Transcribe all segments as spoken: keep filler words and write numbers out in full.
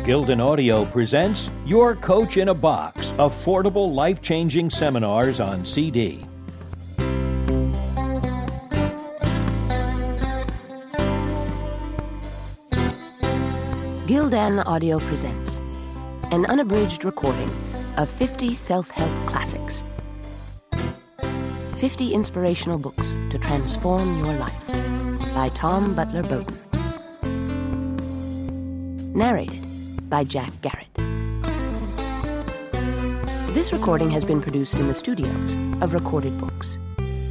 Gildan Audio presents Your Coach in a Box, affordable, life-changing seminars on C D. Gildan Audio presents an unabridged recording of fifty self-help classics. fifty inspirational books to transform your life by Tom Butler Bowden. Narrated by Jack Garrett. This recording has been produced in the studios of Recorded Books.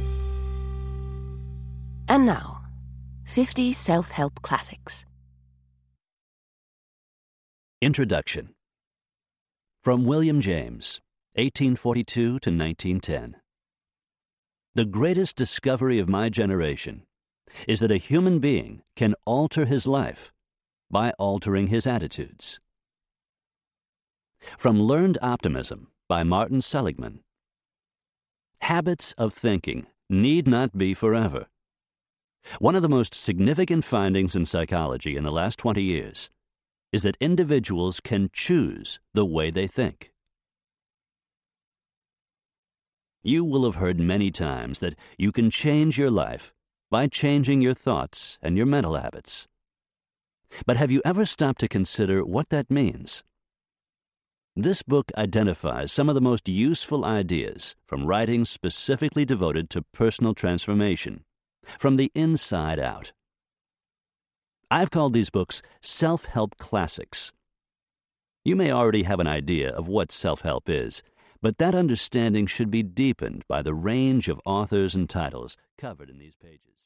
And now, fifty self-help classics. Introduction. From William James, eighteen forty-two to nineteen ten. The greatest discovery of my generation is that a human being can alter his life by altering his attitudes. From Learned Optimism by Martin Seligman. Habits of thinking need not be forever. One of the most significant findings in psychology in the last twenty years is that individuals can choose the way they think. You will have heard many times that you can change your life by changing your thoughts and your mental habits. But have you ever stopped to consider what that means? This book identifies some of the most useful ideas from writings specifically devoted to personal transformation, from the inside out. I've called these books self-help classics. You may already have an idea of what self-help is, but that understanding should be deepened by the range of authors and titles covered in these pages.